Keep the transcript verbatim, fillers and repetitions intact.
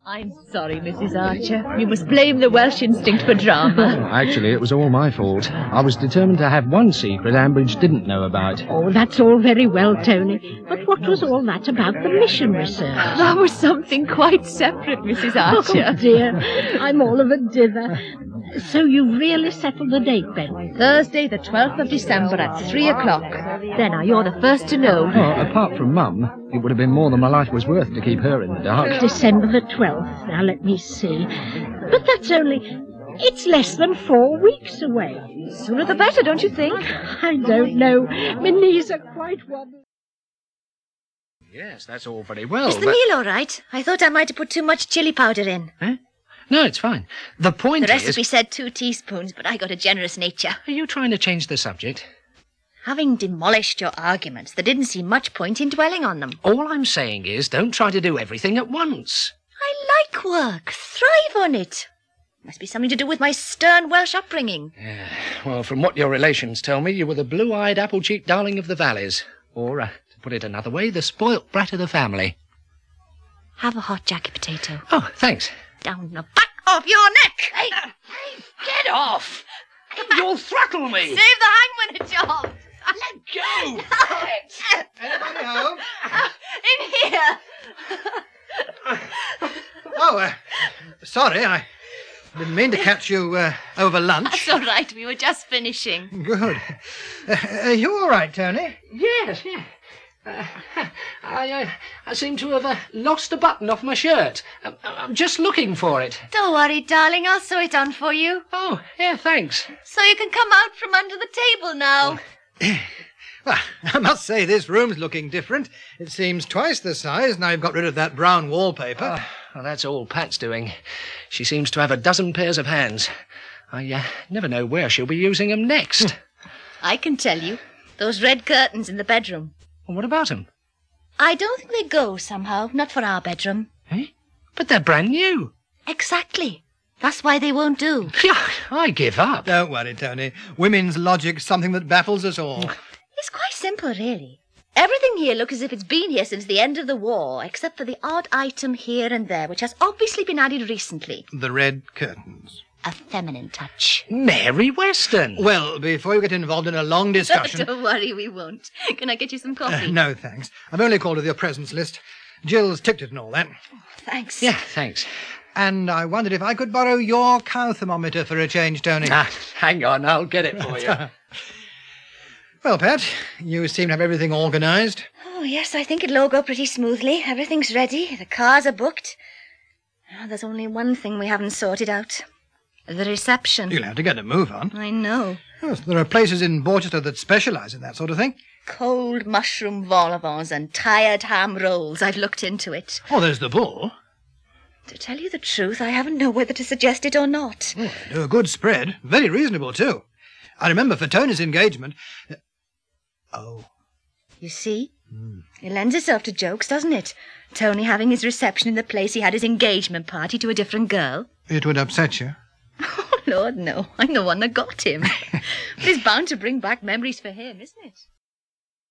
I'm sorry, Missus Archer. You must blame the Welsh instinct for drama. Actually, it was all my fault. I was determined to have one secret Ambridge didn't know about. Oh, that's all very well, Tony. But what was all that about the mission research? That was something quite separate, Missus Archer. Oh, dear. I'm all of a dither. So you really settled the date, Ben? Thursday, the twelfth of December at three o'clock. Then now you're the first to know. Oh, apart from Mum, it would have been more than my life was worth to keep her in the dark. December the twelfth. Now, let me see. But that's only... It's less than four weeks away. Sooner the better, don't you think? I don't know. My knees are quite wobbly. Yes, that's all very well. Is the but... meal all right? I thought I might have put too much chili powder in. Eh? No, it's fine. The point The is... recipe said two teaspoons, but I got a generous nature. Are you trying to change the subject? Having demolished your arguments, there didn't seem much point in dwelling on them. All I'm saying is don't try to do everything at once. I like work. Thrive on it. Must be something to do with my stern Welsh upbringing. Yeah, well, from what your relations tell me, you were the blue-eyed, apple-cheeked darling of the valleys. Or, uh, to put it another way, the spoilt brat of the family. Have a hot jacket potato. Oh, thanks. Down the back of your neck. Hey, hey, get off! You'll throttle me! Save the hangman a job. Let go! No. Anybody home? In here. Oh, uh, sorry, I didn't mean to catch you uh, over lunch. That's all right. We were just finishing. Good. Uh, are you all right, Tony? Yes, yeah. Uh, I, uh, I seem to have uh, lost a button off my shirt. I'm, I'm just looking for it. Don't worry, darling. I'll sew it on for you. Oh, yeah, thanks. So you can come out from under the table now. Well, I must say this room's looking different. It seems twice the size now you've got rid of that brown wallpaper. Oh, well, that's all Pat's doing. She seems to have a dozen pairs of hands. I uh, never know where she'll be using them next. I can tell you. Those red curtains in the bedroom. Well, what about them? I don't think they go somehow. Not for our bedroom. Eh? But they're brand new. Exactly. That's why they won't do. Yeah, I give up. Don't worry, Tony. Women's logic's something that baffles us all. It's quite simple, really. Everything here looks as if it's been here since the end of the war, except for the odd item here and there, which has obviously been added recently. The red curtains. A feminine touch. Mary Weston. Well, before you get involved in a long discussion... Don't worry, we won't. Can I get you some coffee? Uh, no, thanks. I've only called with your presents list. Jill's ticked it and all that. Thanks. Yeah, thanks. And I wondered if I could borrow your cow thermometer for a change, Tony. Ah, hang on, I'll get it for you. Well, Pat, you seem to have everything organised. Oh, yes, I think it'll all go pretty smoothly. Everything's ready. The cars are booked. Oh, there's only one thing we haven't sorted out. The reception. You'll have to get a move on. I know. Yes, there are places in Borchester that specialise in that sort of thing. Cold mushroom vol au vents and tired ham rolls. I've looked into it. Oh, there's the Bull. To tell you the truth, I haven't known whether to suggest it or not. Oh, they do a good spread. Very reasonable, too. I remember for Tony's engagement... Uh, oh. You see? Mm. It lends itself to jokes, doesn't it? Tony having his reception in the place he had his engagement party to a different girl. It would upset you. Oh, Lord, no. I'm the one that got him. But it's bound to bring back memories for him, isn't it?